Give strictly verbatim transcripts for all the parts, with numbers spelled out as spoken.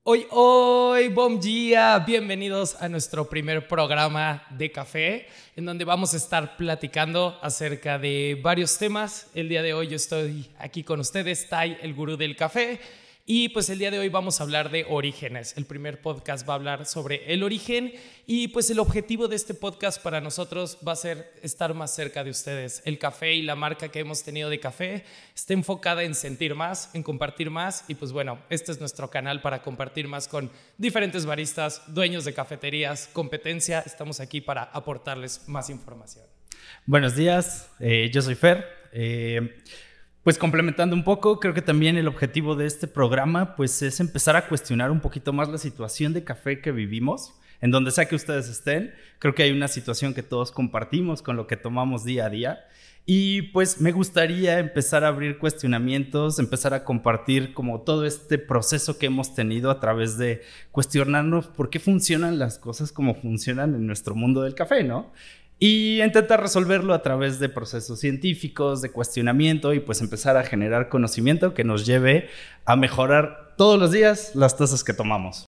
Hoy, hoy, bom dia, bienvenidos a nuestro primer programa de café, en donde vamos a estar platicando acerca de varios temas. El día de hoy yo estoy aquí con ustedes, Tai, el gurú del café, y pues el día de hoy vamos a hablar de orígenes. El primer podcast va a hablar sobre el origen y pues el objetivo de este podcast para nosotros va a ser estar más cerca de ustedes. El café y la marca que hemos tenido de café está enfocada en sentir más, en compartir más y pues bueno, este es nuestro canal para compartir más con diferentes baristas, dueños de cafeterías, competencia. Estamos aquí para aportarles más información. Buenos días, eh, yo soy Fer. Eh, Pues complementando un poco, creo que también el objetivo de este programa pues, es empezar a cuestionar un poquito más la situación de café que vivimos, en donde sea que ustedes estén. Creo que hay una situación que todos compartimos con lo que tomamos día a día. Y pues me gustaría empezar a abrir cuestionamientos, empezar a compartir como todo este proceso que hemos tenido a través de cuestionarnos por qué funcionan las cosas como funcionan en nuestro mundo del café, ¿no? Y intentar resolverlo a través de procesos científicos, de cuestionamiento y pues empezar a generar conocimiento que nos lleve a mejorar todos los días las tazas que tomamos.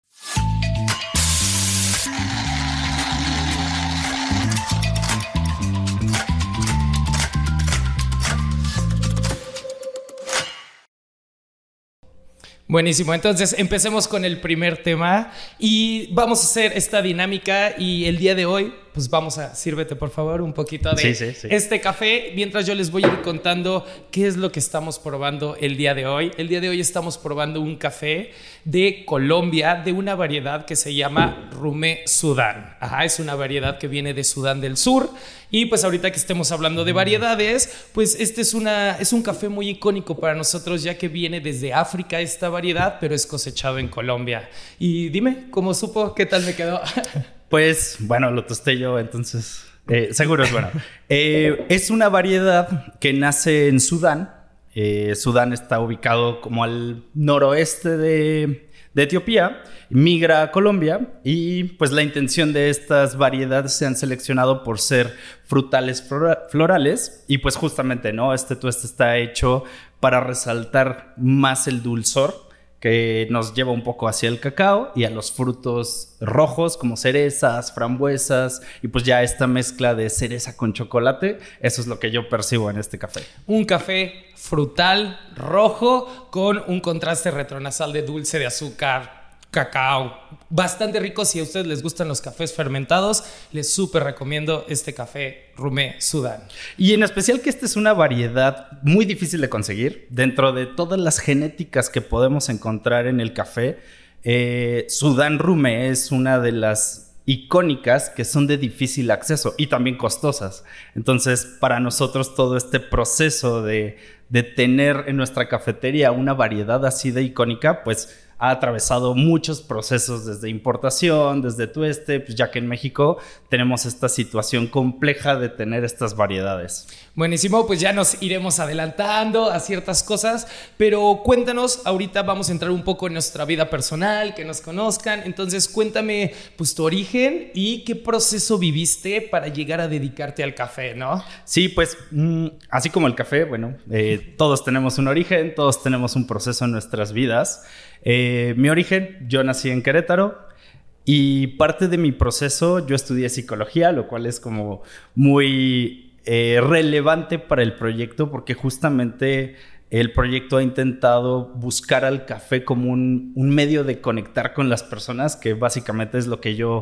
Buenísimo, entonces empecemos con el primer tema y vamos a hacer esta dinámica y el día de hoy pues vamos a, sírvete por favor un poquito de sí, sí, sí. este café mientras yo les voy a ir contando qué es lo que estamos probando el día de hoy. El día de hoy estamos probando un café de Colombia de una variedad que se llama Rumé Sudán. Ajá, es una variedad que viene de Sudán del Sur y pues ahorita que estemos hablando de variedades, pues este es, una, es un café muy icónico para nosotros ya que viene desde África esta variedad, pero es cosechado en Colombia. Y dime, ¿cómo supo? ¿Qué tal me quedó? Pues, bueno, lo tosté yo, entonces eh, seguro es bueno. Eh, es una variedad que nace en Sudán. Eh, Sudán está ubicado como al noroeste de, de Etiopía. Migra a Colombia y pues la intención de estas variedades se han seleccionado por ser frutales florales y pues justamente, ¿no? Este tueste está hecho para resaltar más el dulzor que nos lleva un poco hacia el cacao y a los frutos rojos como cerezas, frambuesas y pues ya esta mezcla de cereza con chocolate, eso es lo que yo percibo en este café. Un café frutal rojo con un contraste retronasal de dulce de azúcar, cacao, bastante rico. Si a ustedes les gustan los cafés fermentados, les súper recomiendo este café Rumé Sudán. Y en especial que esta es una variedad muy difícil de conseguir. Dentro de todas las genéticas que podemos encontrar en el café, eh, Sudán Rumé es una de las icónicas que son de difícil acceso y también costosas. Entonces, para nosotros todo este proceso de, de tener en nuestra cafetería una variedad así de icónica, pues ha atravesado muchos procesos desde importación, desde tueste, pues ya que en México tenemos esta situación compleja de tener estas variedades. Buenísimo, pues ya nos iremos adelantando a ciertas cosas, pero cuéntanos, ahorita vamos a entrar un poco en nuestra vida personal, que nos conozcan, entonces cuéntame pues tu origen y qué proceso viviste para llegar a dedicarte al café, ¿no? Sí, pues mmm, así como el café, bueno, eh, todos tenemos un origen, todos tenemos un proceso en nuestras vidas. Eh, mi origen, yo nací en Querétaro y parte de mi proceso yo estudié psicología, lo cual es como muy eh, relevante para el proyecto porque justamente el proyecto ha intentado buscar al café como un, un medio de conectar con las personas, que básicamente es lo que yo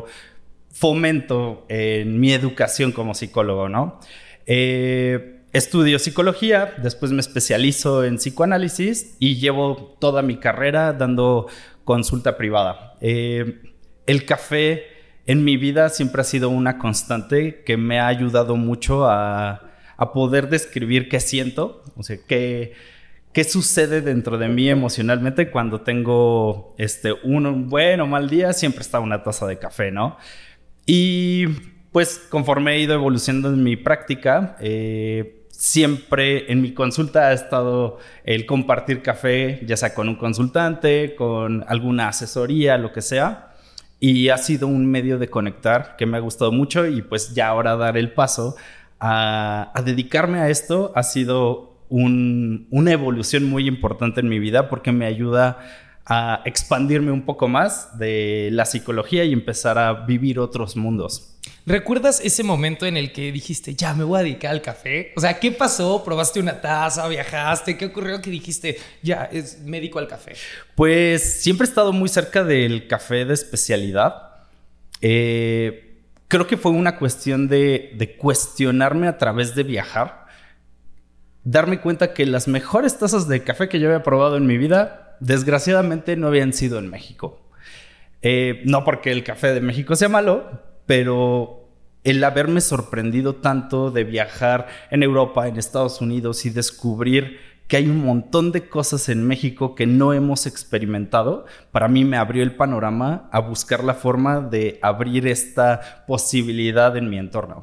fomento en mi educación como psicólogo, ¿no? Eh... Estudio psicología, después me especializo en psicoanálisis y llevo toda mi carrera dando consulta privada. Eh, el café en mi vida siempre ha sido una constante que me ha ayudado mucho a, a poder describir qué siento, o sea, qué, qué sucede dentro de mí emocionalmente cuando tengo este, un buen o mal día. Siempre está una taza de café, ¿no? Y pues conforme he ido evolucionando en mi práctica, eh, siempre en mi consulta ha estado el compartir café, ya sea con un consultante, con alguna asesoría, lo que sea. Y ha sido un medio de conectar que me ha gustado mucho y pues ya ahora dar el paso a, a dedicarme a esto ha sido un, una evolución muy importante en mi vida porque me ayuda a expandirme un poco más de la psicología y empezar a vivir otros mundos. ¿Recuerdas ese momento en el que dijiste, ya me voy a dedicar al café? O sea, ¿qué pasó? ¿Probaste una taza? ¿Viajaste? ¿Qué ocurrió que dijiste, ya, es, me dedico al café? Pues siempre he estado muy cerca del café de especialidad. Eh, creo que fue una cuestión de, de cuestionarme a través de viajar. Darme cuenta que las mejores tazas de café que yo había probado en mi vida, desgraciadamente no habían sido en México. Eh, no porque el café de México sea malo, pero el haberme sorprendido tanto de viajar en Europa, en Estados Unidos y descubrir que hay un montón de cosas en México que no hemos experimentado, para mí me abrió el panorama a buscar la forma de abrir esta posibilidad en mi entorno.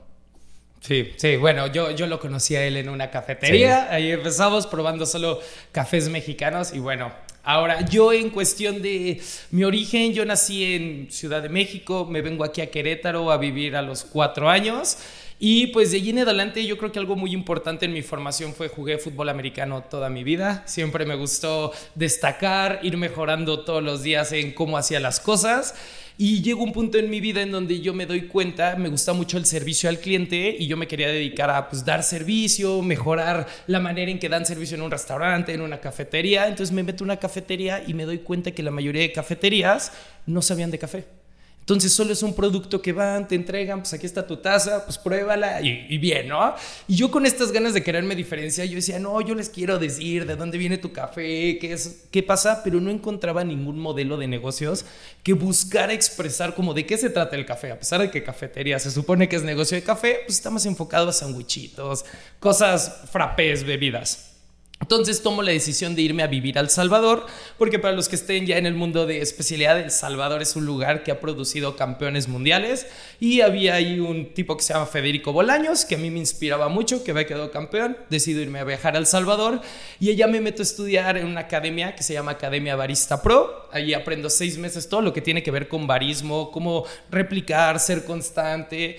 Sí, sí, bueno, yo, yo lo conocí a él en una cafetería, sí. Ahí empezamos probando solo cafés mexicanos y bueno, ahora yo en cuestión de mi origen, yo nací en Ciudad de México, me vengo aquí a Querétaro a vivir a los cuatro años y pues de allí en adelante yo creo que algo muy importante en mi formación fue jugué fútbol americano toda mi vida, siempre me gustó destacar, ir mejorando todos los días en cómo hacía las cosas. Y llegó un punto en mi vida en donde yo me doy cuenta, me gusta mucho el servicio al cliente y yo me quería dedicar a pues, dar servicio, mejorar la manera en que dan servicio en un restaurante, en una cafetería. Entonces me meto a una cafetería y me doy cuenta que la mayoría de cafeterías no sabían de café. Entonces solo es un producto que van, te entregan, pues aquí está tu taza, pues pruébala y, y bien, ¿no? Y yo con estas ganas de quererme diferenciar, yo decía, no, yo les quiero decir de dónde viene tu café, qué es, qué pasa, pero no encontraba ningún modelo de negocios que buscara expresar como de qué se trata el café. A pesar de que cafetería se supone que es negocio de café, pues está más enfocado a sandwichitos, cosas, frappés, bebidas. Entonces tomo la decisión de irme a vivir a El Salvador, porque para los que estén ya en el mundo de especialidad, El Salvador es un lugar que ha producido campeones mundiales y había ahí un tipo que se llama Federico Bolaños, que a mí me inspiraba mucho, que había quedado campeón. Decido irme a viajar a El Salvador y allá me meto a estudiar en una academia que se llama Academia Barista Pro. Allí aprendo seis meses todo lo que tiene que ver con barismo, cómo replicar, ser constante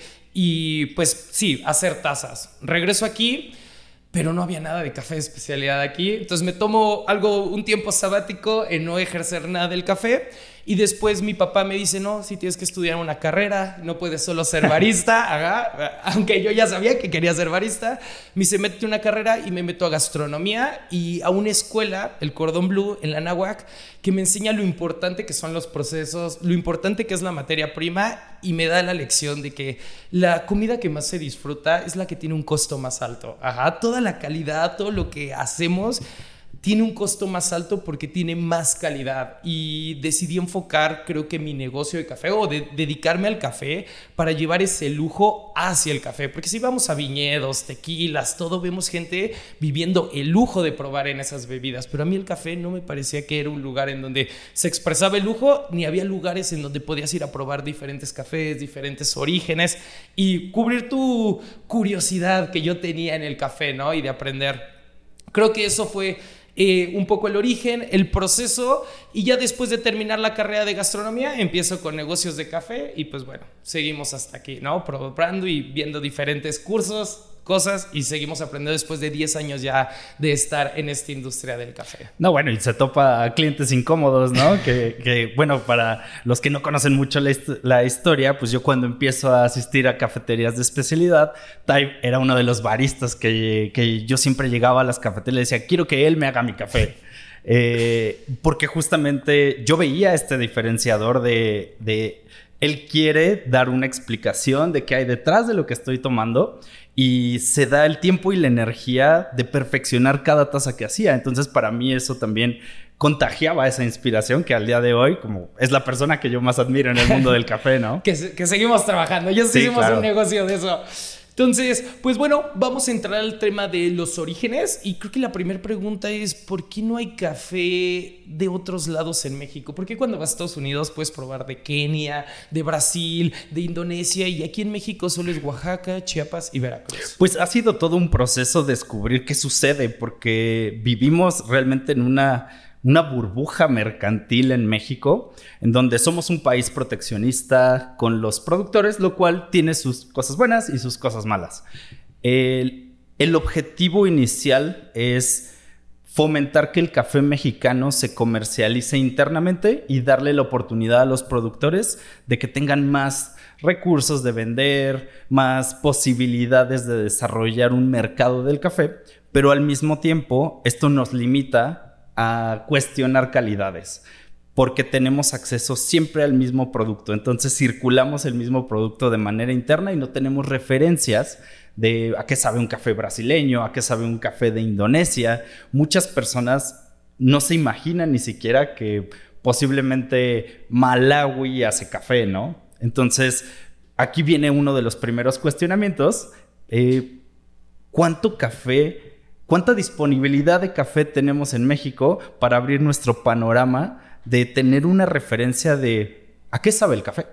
y pues sí, hacer tazas. Regreso aquí, pero no había nada de café de especialidad aquí. Entonces me tomo algo, un tiempo sabático en no ejercer nada del café. Y después mi papá me dice, no, si tienes que estudiar una carrera, no puedes solo ser barista. Ajá. Aunque yo ya sabía que quería ser barista. Me dice, métete una carrera y me meto a gastronomía y a una escuela, el Cordón Blue, en la Anáhuac, que me enseña lo importante que son los procesos, lo importante que es la materia prima y me da la lección de que la comida que más se disfruta es la que tiene un costo más alto. Ajá. Toda la calidad, todo lo que hacemos tiene un costo más alto porque tiene más calidad y decidí enfocar, creo que mi negocio de café o de, dedicarme al café para llevar ese lujo hacia el café, porque si vamos a viñedos, tequilas, todo, vemos gente viviendo el lujo de probar en esas bebidas, pero a mí el café no me parecía que era un lugar en donde se expresaba el lujo, ni había lugares en donde podías ir a probar diferentes cafés, diferentes orígenes y cubrir tu curiosidad que yo tenía en el café, ¿no? Y de aprender. Creo que eso fue Eh, un poco el origen, el proceso y ya después de terminar la carrera de gastronomía empiezo con negocios de café y pues bueno, seguimos hasta aquí, ¿no? Probando y viendo diferentes cursos, cosas y seguimos aprendiendo después de diez años ya de estar en esta industria del café. No, bueno, y se topa a clientes incómodos, ¿no? que, que, bueno, para los que no conocen mucho la, hist- la historia, pues yo cuando empiezo a asistir a cafeterías de especialidad, Tai era uno de los baristas que, que yo siempre llegaba a las cafeterías y decía, quiero que él me haga mi café. Eh, porque justamente yo veía este diferenciador de... de él quiere dar una explicación de qué hay detrás de lo que estoy tomando y se da el tiempo y la energía de perfeccionar cada taza que hacía. Entonces, para mí eso también contagiaba esa inspiración que al día de hoy, como es la persona que yo más admiro en el mundo del café, ¿no? que, que seguimos trabajando. Ya sí, hicimos claro. un negocio de eso. Entonces, pues bueno, vamos a entrar al tema de los orígenes y creo que la primera pregunta es ¿por qué no hay café de otros lados en México? ¿Por qué cuando vas a Estados Unidos puedes probar de Kenia, de Brasil, de Indonesia y aquí en México solo es Oaxaca, Chiapas y Veracruz? Pues ha sido todo un proceso descubrir qué sucede porque vivimos realmente en una... una burbuja mercantil en México, en donde somos un país proteccionista con los productores, lo cual tiene sus cosas buenas y sus cosas malas. El, el objetivo inicial es fomentar que el café mexicano se comercialice internamente y darle la oportunidad a los productores de que tengan más recursos de vender, más posibilidades de desarrollar un mercado del café, pero al mismo tiempo esto nos limita a cuestionar calidades, porque tenemos acceso siempre al mismo producto. Entonces circulamos el mismo producto de manera interna y no tenemos referencias de a qué sabe un café brasileño, a qué sabe un café de Indonesia. Muchas personas no se imaginan ni siquiera que posiblemente Malawi hace café, ¿no? Entonces, aquí viene uno de los primeros cuestionamientos. Eh, ¿Cuánto café, cuánta disponibilidad de café tenemos en México para abrir nuestro panorama de tener una referencia de a qué sabe el café?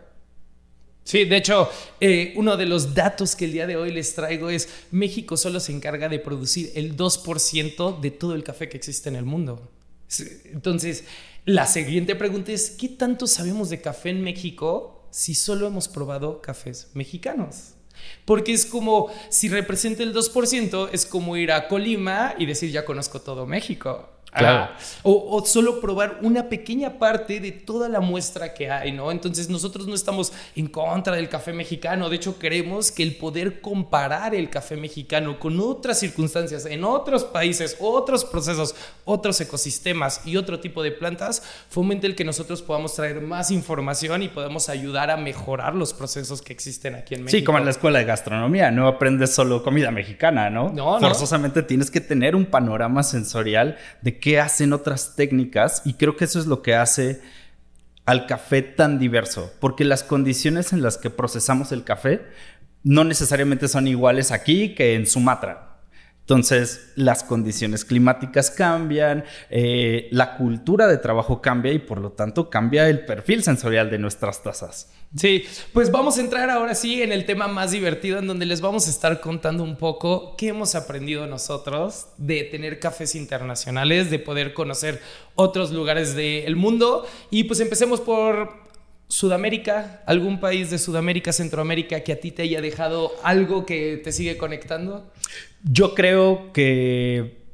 Sí, de hecho, eh, uno de los datos que el día de hoy les traigo es México solo se encarga de producir el dos por ciento de todo el café que existe en el mundo. Entonces, la siguiente pregunta es, ¿qué tanto sabemos de café en México si solo hemos probado cafés mexicanos? Porque es como, si representa el dos por ciento, es como ir a Colima y decir, ya conozco todo México. Claro. Ah, o, o solo probar una pequeña parte de toda la muestra que hay, ¿no? Entonces nosotros no estamos en contra del café mexicano. De hecho, creemos que el poder comparar el café mexicano con otras circunstancias en otros países, otros procesos, otros ecosistemas y otro tipo de plantas fomenta el que nosotros podamos traer más información y podamos ayudar a mejorar los procesos que existen aquí en México. Sí, como en la escuela de gastronomía, no aprendes solo comida mexicana, ¿no? No, Forzosamente no. Tienes que tener un panorama sensorial de qué hacen otras técnicas, y creo que eso es lo que hace al café tan diverso, porque las condiciones en las que procesamos el café no necesariamente son iguales aquí que en Sumatra. Entonces, las condiciones climáticas cambian, eh, la cultura de trabajo cambia y por lo tanto cambia el perfil sensorial de nuestras tazas. Sí, pues vamos a entrar ahora sí en el tema más divertido, en donde les vamos a estar contando un poco qué hemos aprendido nosotros de tener cafés internacionales, de poder conocer otros lugares del mundo. Y pues empecemos por Sudamérica, algún país de Sudamérica, Centroamérica que a ti te haya dejado algo que te sigue conectando. Yo creo que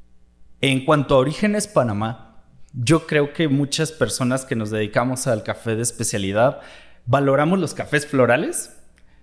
en cuanto a orígenes, Panamá, yo creo que muchas personas que nos dedicamos al café de especialidad valoramos los cafés florales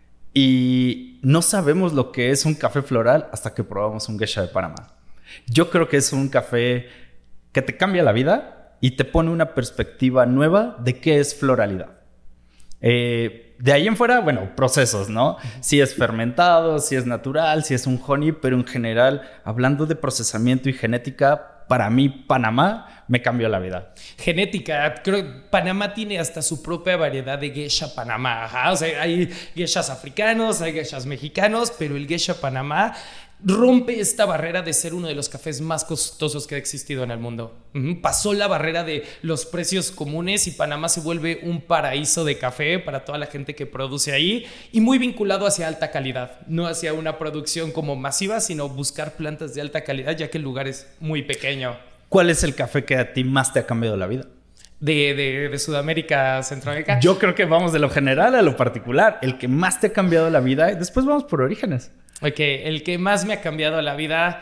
y no sabemos lo que es un café floral hasta que probamos un geisha de Panamá. Yo creo que es un café que te cambia la vida y te pone una perspectiva nueva de qué es floralidad. Eh... De ahí en fuera, bueno, procesos, ¿no? Si es fermentado, si es natural, si es un honey, pero en general, hablando de procesamiento y genética, para mí Panamá me cambió la vida. Genética, creo que Panamá tiene hasta su propia variedad de geisha Panamá. Ajá. O sea, hay geishas africanos, hay geishas mexicanos, pero el geisha Panamá rompe esta barrera de ser uno de los cafés más costosos que ha existido en el mundo. Uh-huh. Pasó la barrera de los precios comunes y Panamá se vuelve un paraíso de café para toda la gente que produce ahí, y muy vinculado hacia alta calidad, no hacia una producción como masiva, sino buscar plantas de alta calidad, ya que el lugar es muy pequeño. ¿Cuál es el café que a ti más te ha cambiado la vida? De, de, de Sudamérica, Centroamérica. Yo creo que vamos de lo general a lo particular. El que más te ha cambiado la vida, y después vamos por orígenes. Ok, el que más me ha cambiado la vida.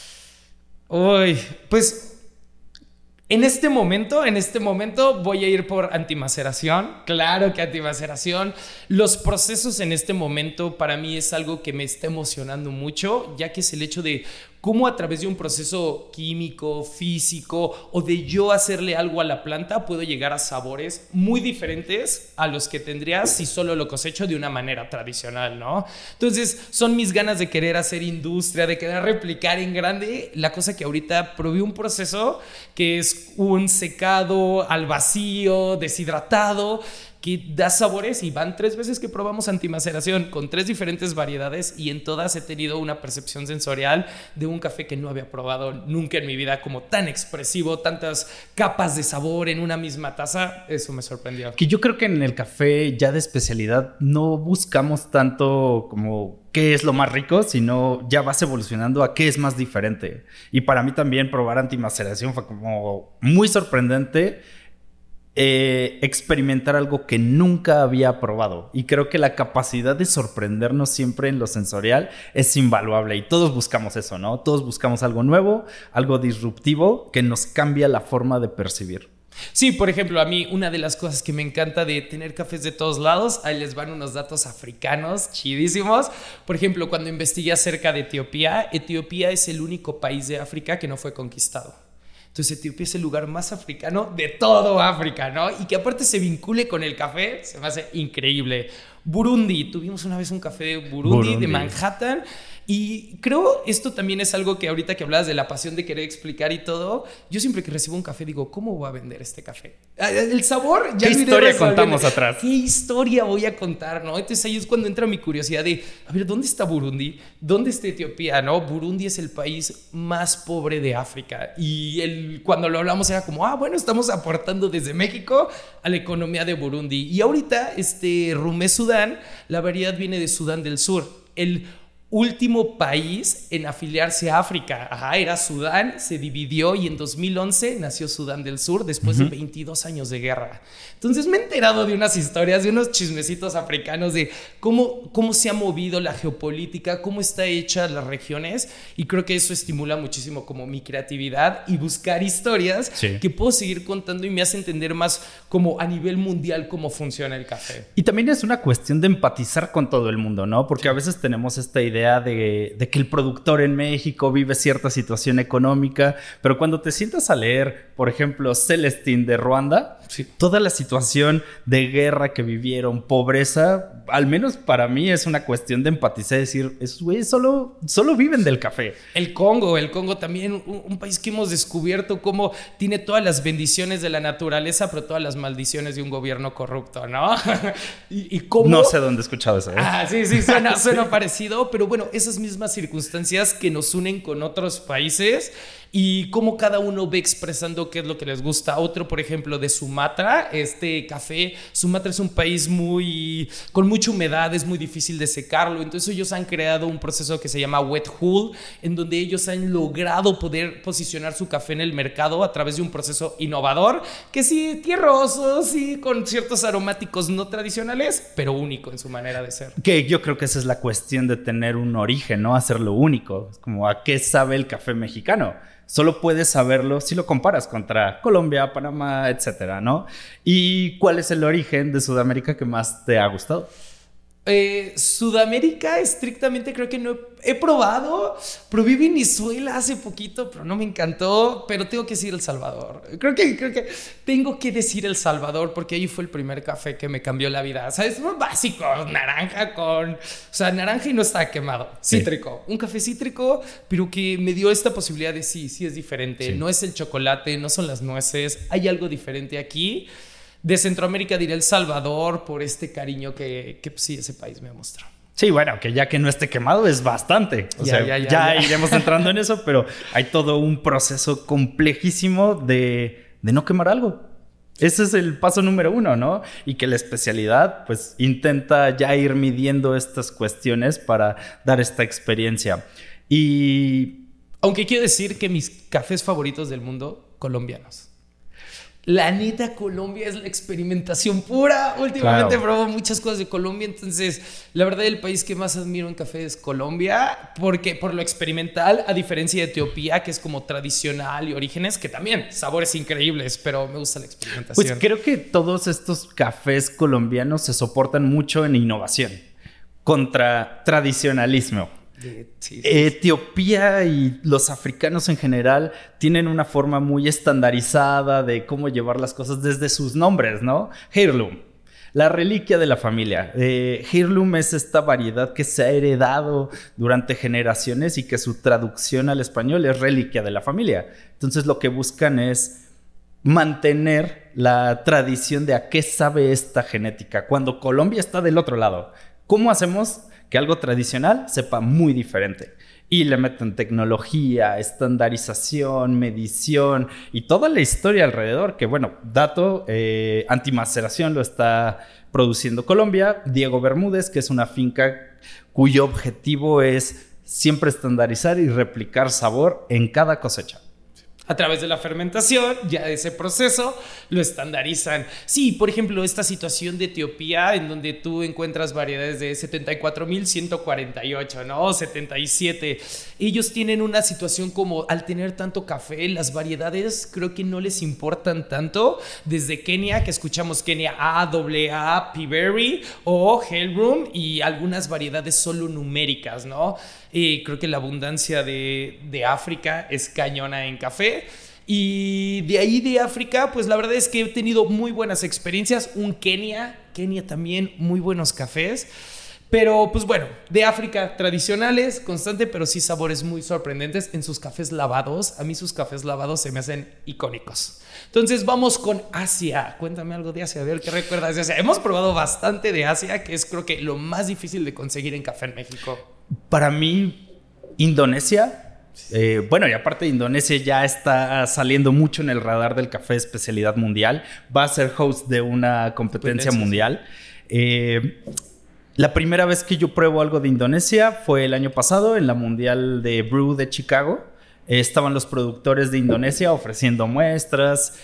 Uy, pues en este momento, en este momento voy a ir por antimaceración. Claro que antimaceración. Los procesos en este momento para mí es algo que me está emocionando mucho, ya que es el hecho de cómo a través de un proceso químico, físico o de yo hacerle algo a la planta puedo llegar a sabores muy diferentes a los que tendría si solo lo cosecho de una manera tradicional, ¿no? Entonces son mis ganas de querer hacer industria, de querer replicar en grande la cosa que ahorita probé un proceso que es un secado al vacío, deshidratado, que da sabores, y van tres veces que probamos antimaceración con tres diferentes variedades y en todas he tenido una percepción sensorial de un café que no había probado nunca en mi vida, como tan expresivo, tantas capas de sabor en una misma taza. Eso me sorprendió. Que yo creo que en el café ya de especialidad no buscamos tanto como qué es lo más rico, sino ya vas evolucionando a qué es más diferente. Y para mí también probar antimaceración fue como muy sorprendente eh, experimentar algo que nunca había probado. Y creo que la capacidad de sorprendernos siempre en lo sensorial es invaluable. Y todos buscamos eso, ¿no? Todos buscamos algo nuevo, algo disruptivo que nos cambia la forma de percibir. Sí, por ejemplo, a mí una de las cosas que me encanta de tener cafés de todos lados, ahí les van unos datos africanos chidísimos. Por ejemplo, cuando investigué acerca de Etiopía, Etiopía es el único país de África que no fue conquistado. Entonces Etiopía es el lugar más africano de todo África, ¿no? Y que aparte se vincule con el café, se me hace increíble. Burundi, tuvimos una vez un café de Burundi, Burundi. de Manhattan. Y creo esto también es algo que ahorita que hablabas de la pasión de querer explicar y todo, yo siempre que recibo un café digo, ¿cómo voy a vender este café? El sabor, ya ¿Qué historia contamos atrás? ¿Qué historia voy a contar, no? Entonces ahí es cuando entra mi curiosidad de, a ver, ¿dónde está Burundi? ¿Dónde está Etiopía, no? Burundi es el país más pobre de África y el, cuando lo hablamos era como, ah, bueno, estamos aportando desde México a la economía de Burundi. Y ahorita, este Rumé Sudán, la variedad viene de Sudán del Sur. El último país en afiliarse a África. Ajá, era Sudán, se dividió y en dos mil once nació Sudán del Sur después uh-huh. de veintidós años de guerra. Entonces me he enterado de unas historias, de unos chismecitos africanos de cómo, cómo se ha movido la geopolítica, cómo está hecha las regiones y creo que eso estimula muchísimo como mi creatividad y buscar historias sí. que puedo seguir contando y me hace entender más como a nivel mundial cómo funciona el café. Y también es una cuestión de empatizar con todo el mundo, ¿no? Porque sí. a veces tenemos esta idea De, de que el productor en México vive cierta situación económica, pero cuando te sientas a leer, por ejemplo, Celestín de Ruanda, sí. toda la situación de guerra que vivieron, pobreza, al menos para mí es una cuestión de empatizar y decir, esos güeyes solo, solo viven del café. El Congo, el Congo también, un, un país que hemos descubierto cómo tiene todas las bendiciones de la naturaleza, pero todas las maldiciones de un gobierno corrupto, ¿no? y, y cómo... No sé dónde he escuchado eso. ¿eh? Ah, sí, sí, suena, suena parecido, pero bueno, esas mismas circunstancias que nos unen con otros países y cómo cada uno ve expresando qué es lo que les gusta. Otro, por ejemplo, de Sumatra, este café. Sumatra es un país muy con mucha humedad, es muy difícil de secarlo. Entonces ellos han creado un proceso que se llama wet hull, en donde ellos han logrado poder posicionar su café en el mercado a través de un proceso innovador, que sí, tierroso, sí, con ciertos aromáticos no tradicionales, pero único en su manera de ser. Que yo creo que esa es la cuestión de tener un origen, ¿no? Hacerlo único. Es como, ¿a qué sabe el café mexicano? Solo puedes saberlo si lo comparas contra Colombia, Panamá, etcétera, ¿no? ¿Y cuál es el origen de Sudamérica que más te ha gustado? Eh, Sudamérica, estrictamente creo que no he, he probado. Probé Venezuela hace poquito, pero no me encantó. Pero tengo que decir El Salvador. Creo que, creo que tengo que decir El Salvador porque ahí fue el primer café que me cambió la vida. ¿Sabes? Muy básico, naranja con... O sea, naranja y no estaba quemado. Cítrico. Sí. Un café cítrico, pero que me dio esta posibilidad de sí, sí es diferente. Sí. No es el chocolate, no son las nueces. Hay algo diferente aquí. De Centroamérica diré El Salvador por este cariño que, que pues, sí, ese país me ha mostrado. Sí, bueno, que ya que no esté quemado es bastante. O ya, sea, ya, ya, ya, ya iremos entrando en eso, pero hay todo un proceso complejísimo de, de no quemar algo. Ese es el paso número uno, ¿no? Y que la especialidad, pues, intenta ya ir midiendo estas cuestiones para dar esta experiencia. Y... Aunque quiero decir que mis cafés favoritos del mundo, colombianos. La neta, Colombia es la experimentación pura. Últimamente claro. Probo muchas cosas de Colombia. Entonces, la verdad, el país que más admiro en café es Colombia. Porque por lo experimental, a diferencia de Etiopía, que es como tradicional y orígenes, que también sabores increíbles, pero me gusta la experimentación. Pues creo que todos estos cafés colombianos se soportan mucho en innovación contra tradicionalismo. Sí, sí, sí. Etiopía y los africanos en general tienen una forma muy estandarizada de cómo llevar las cosas desde sus nombres, ¿no? Heirloom, la reliquia de la familia. Eh, Heirloom es esta variedad que se ha heredado durante generaciones y que su traducción al español es reliquia de la familia. Entonces lo que buscan es mantener la tradición de a qué sabe esta genética cuando Colombia está del otro lado. ¿Cómo hacemos que algo tradicional sepa muy diferente? Y le meten tecnología, estandarización, medición y toda la historia alrededor. Que bueno, dato, eh, Antimaceración lo está produciendo Colombia. Diego Bermúdez, que es una finca cuyo objetivo es siempre estandarizar y replicar sabor en cada cosecha. A través de la fermentación, ya de ese proceso, lo estandarizan. Sí, por ejemplo, esta situación de Etiopía, en donde tú encuentras variedades de setenta y cuatro mil ciento cuarenta y ocho, ¿no? setenta y siete. Ellos tienen una situación como, al tener tanto café, las variedades creo que no les importan tanto. Desde Kenia, que escuchamos Kenia A, A A, P-Berry o Hellroom, y algunas variedades solo numéricas, ¿no? Eh, creo que la abundancia de, de África es cañona en café. Y de ahí de África, pues la verdad es que he tenido muy buenas experiencias. Un Kenia, Kenia también, muy buenos cafés. Pero pues bueno, de África tradicionales, constante, pero sí sabores muy sorprendentes en sus cafés lavados. A mí sus cafés lavados se me hacen icónicos. Entonces vamos con Asia. Cuéntame algo de Asia, a ver qué recuerdas de Asia. Hemos probado bastante de Asia, que es creo que lo más difícil de conseguir en café en México. Para mí, Indonesia, eh, bueno, y aparte Indonesia ya está saliendo mucho en el radar del café de especialidad mundial. Va a ser host de una competencia mundial. Eh, la primera vez que yo pruebo algo de Indonesia fue el año pasado en la Mundial de Brew de Chicago. Eh, estaban los productores de Indonesia ofreciendo muestras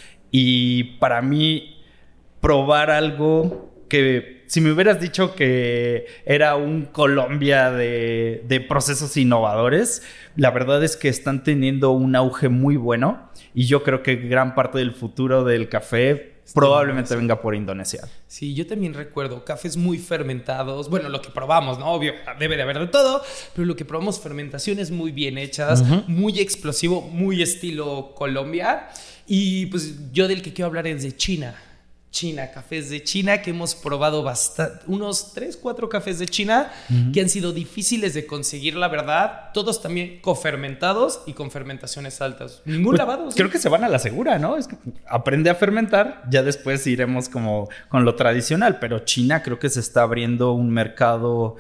y para mí probar algo que... Si me hubieras dicho que era un Colombia de, de procesos innovadores, la verdad es que están teniendo un auge muy bueno y yo creo que gran parte del futuro del café probablemente venga por Indonesia. Sí, yo también recuerdo cafés muy fermentados. Bueno, lo que probamos, ¿no? Obvio, debe de haber de todo, pero lo que probamos, fermentaciones muy bien hechas, uh-huh. muy explosivo, muy estilo Colombia. Y pues yo del que quiero hablar es de China. China, cafés de China que hemos probado bastante, unos tres, cuatro cafés de China uh-huh. que han sido difíciles de conseguir, la verdad, todos también cofermentados y con fermentaciones altas. Ningún pues, lavado. ¿Sí? Creo que se van a la segura, ¿no? Es que aprende a fermentar, ya después iremos como con lo tradicional, pero China creo que se está abriendo un mercado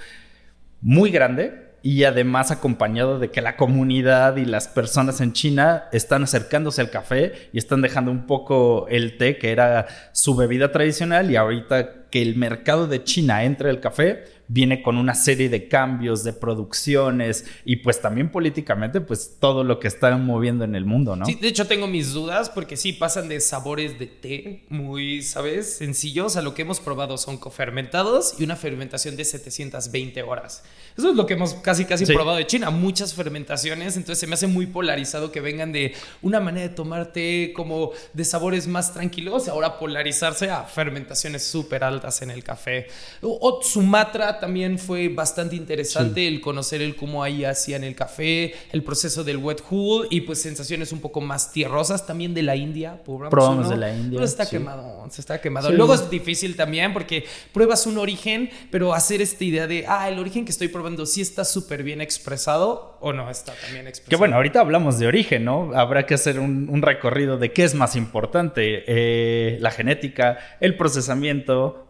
muy grande. Y además acompañado de que la comunidad y las personas en China están acercándose al café y están dejando un poco el té, que era su bebida tradicional, y ahorita que el mercado de China entre el café, viene con una serie de cambios, de producciones y pues también políticamente pues todo lo que están moviendo en el mundo, ¿no? Sí, de hecho tengo mis dudas porque sí pasan de sabores de té muy, ¿sabes? Sencillos a lo que hemos probado son cofermentados y una fermentación de setecientas veinte horas. Eso es lo que hemos casi casi sí. probado de China, muchas fermentaciones, entonces se me hace muy polarizado que vengan de una manera de tomar té como de sabores más tranquilos y ahora polarizarse a fermentaciones súper altas en el café. O Sumatra también fue bastante interesante sí. el conocer el cómo ahí hacían el café, el proceso del wet hull y pues sensaciones un poco más tierrosas también de la India. Probamos uno, de la India. Pero está sí. quemado, se está quemado. Sí. Luego es difícil también porque pruebas un origen, pero hacer esta idea de, ah, el origen que estoy probando sí está súper bien expresado o no está tan bien expresado. Que bueno, ahorita hablamos de origen, ¿no? Habrá que hacer un, un recorrido de qué es más importante, eh, la genética, el procesamiento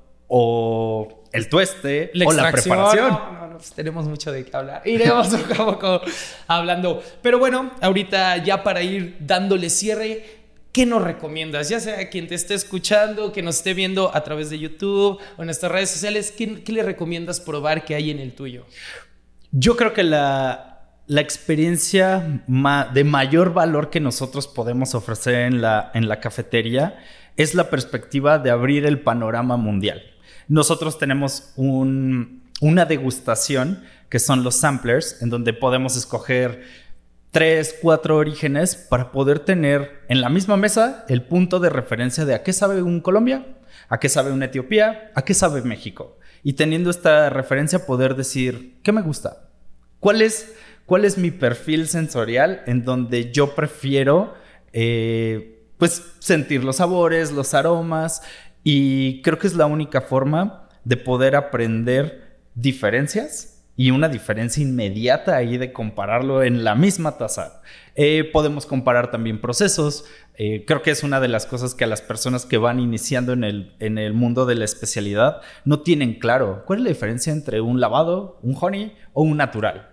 o el tueste la o la preparación. No, no, no, pues tenemos mucho de qué hablar. Iremos poco a poco hablando. Pero bueno, ahorita ya para ir dándole cierre, ¿qué nos recomiendas? Ya sea quien te esté escuchando, que nos esté viendo a través de YouTube o en nuestras redes sociales, ¿qué, qué le recomiendas probar que hay en el tuyo? Yo creo que la, la experiencia ma, de mayor valor que nosotros podemos ofrecer en la, en la cafetería es la perspectiva de abrir el panorama mundial. Nosotros tenemos un, una degustación que son los samplers, en donde podemos escoger tres, cuatro orígenes para poder tener en la misma mesa el punto de referencia de a qué sabe un Colombia, a qué sabe una Etiopía, a qué sabe México. Y teniendo esta referencia poder decir, ¿qué me gusta? ¿Cuál es, cuál es mi perfil sensorial en donde yo prefiero eh, pues sentir los sabores, los aromas? Y creo que es la única forma de poder aprender diferencias y una diferencia inmediata ahí de compararlo en la misma taza. Eh, podemos comparar también procesos. Eh, creo que es una de las cosas que a las personas que van iniciando en el, en el mundo de la especialidad no tienen claro. ¿Cuál es la diferencia entre un lavado, un honey o un natural?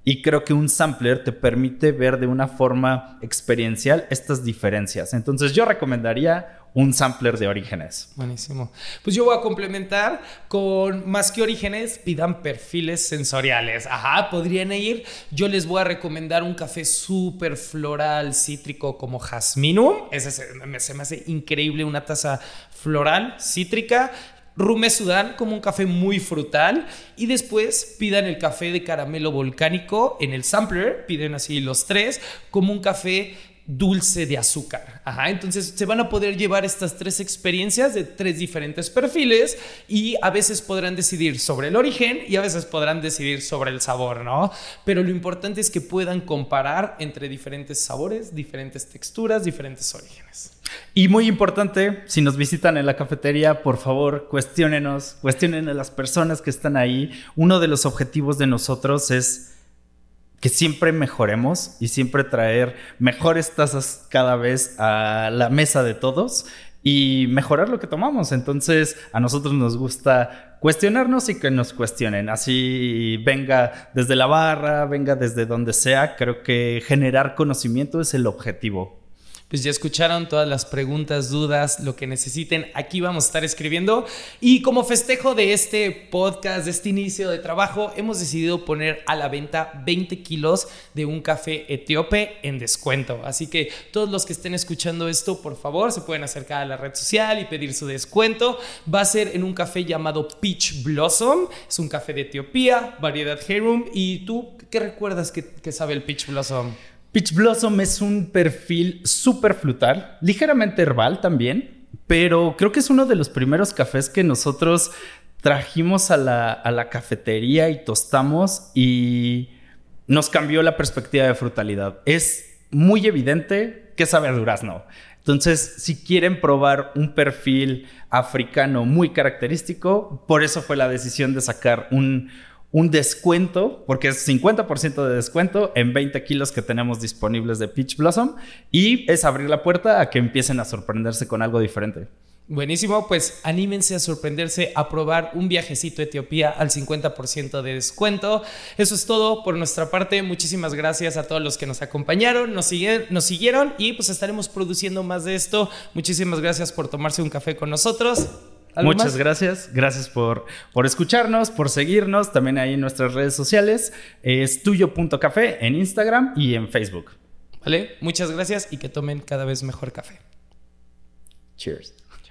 Y creo que un sampler te permite ver de una forma experiencial estas diferencias. Entonces yo recomendaría un sampler de Orígenes. Buenísimo. Pues yo voy a complementar con más que Orígenes, pidan perfiles sensoriales. Ajá, podrían ir. Yo les voy a recomendar un café súper floral, cítrico como Jasminum. Ese se, se me hace increíble, una taza floral, cítrica. Rume Sudán como un café muy frutal. Y después pidan el café de caramelo volcánico en el sampler. Piden así los tres como un café dulce de azúcar. Ajá, entonces se van a poder llevar estas tres experiencias de tres diferentes perfiles y a veces podrán decidir sobre el origen y a veces podrán decidir sobre el sabor, ¿no? Pero lo importante es que puedan comparar entre diferentes sabores, diferentes texturas, diferentes orígenes. Y muy importante, si nos visitan en la cafetería, por favor, cuestiónenos, cuestionen a las personas que están ahí. Uno de los objetivos de nosotros es que siempre mejoremos y siempre traer mejores tazas cada vez a la mesa de todos y mejorar lo que tomamos. Entonces, a nosotros nos gusta cuestionarnos y que nos cuestionen. Así venga desde la barra, venga desde donde sea. Creo que generar conocimiento es el objetivo. Pues ya escucharon todas las preguntas, dudas, lo que necesiten. Aquí vamos a estar escribiendo. Y como festejo de este podcast, de este inicio de trabajo, hemos decidido poner a la venta veinte kilos de un café etíope en descuento. Así que todos los que estén escuchando esto, por favor, se pueden acercar a la red social y pedir su descuento. Va a ser en un café llamado Peach Blossom. Es un café de Etiopía, variedad Heirloom. ¿Y tú qué recuerdas que, que sabe el Peach Blossom? Peach Blossom es un perfil súper frutal, ligeramente herbal también, pero creo que es uno de los primeros cafés que nosotros trajimos a la, a la cafetería y tostamos y nos cambió la perspectiva de frutalidad. Es muy evidente que sabe a durazno. Entonces, si quieren probar un perfil africano muy característico, por eso fue la decisión de sacar un... un descuento, porque es cincuenta por ciento de descuento en veinte kilos que tenemos disponibles de Peach Blossom y es abrir la puerta a que empiecen a sorprenderse con algo diferente. Buenísimo, pues anímense a sorprenderse, a probar un viajecito a Etiopía al cincuenta por ciento de descuento. Eso es todo por nuestra parte. Muchísimas gracias a todos los que nos acompañaron, nos, sigue, nos siguieron y pues estaremos produciendo más de esto. Muchísimas gracias por tomarse un café con nosotros. Muchas más? gracias, gracias por, por escucharnos, por seguirnos, también ahí en nuestras redes sociales, es tuyo punto café en Instagram y en Facebook. Vale, muchas gracias y que tomen cada vez mejor café. Cheers.